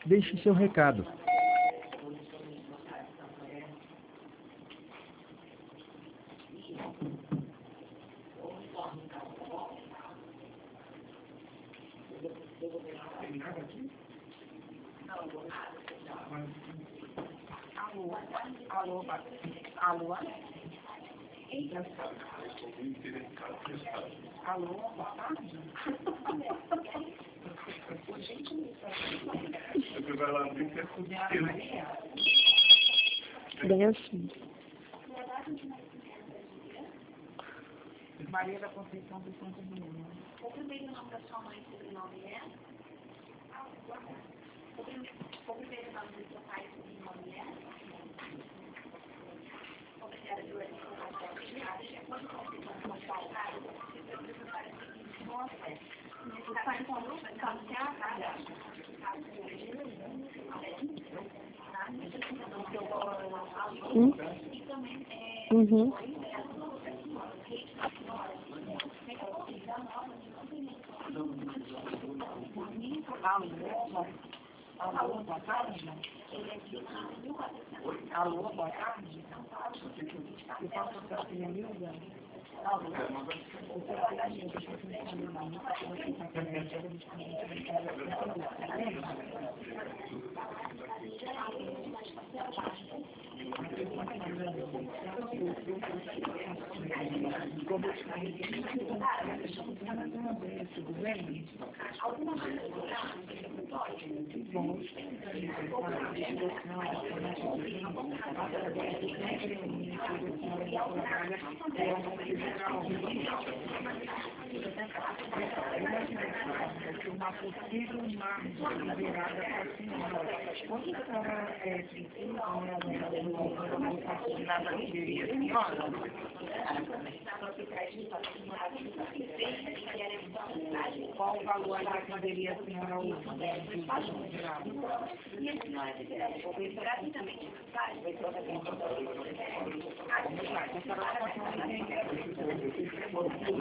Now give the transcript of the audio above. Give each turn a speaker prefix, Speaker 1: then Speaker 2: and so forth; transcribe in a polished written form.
Speaker 1: Deixe seu recado.
Speaker 2: Alô? Alô? Eita. Alô, boa tarde?
Speaker 3: Bem assim.
Speaker 2: Maria da Conceição do Santo Domingo.
Speaker 4: O primeiro nome da sua mãe, sobrenome é? O primeiro nome do seu pai, sobrenome é? Obrigada, Juliana. Quando você for faltar, você precisa fazer o seguinte, bom acesso. Você está com o grupo, então você atrasa. E também
Speaker 3: Uhum.
Speaker 2: Alô, boa tarde? Alô, boa tarde? Eu posso fazer a minha amiga? Alô? Você vai dar gente, eu estou pensando na música que você está tudo bem? Bom, uma possível margem virada para a senhora. Quando a senhora precisa, nada deveria, senhora? Qual o valor que poderia a senhora usar?
Speaker 4: E a senhora deverá rapidamente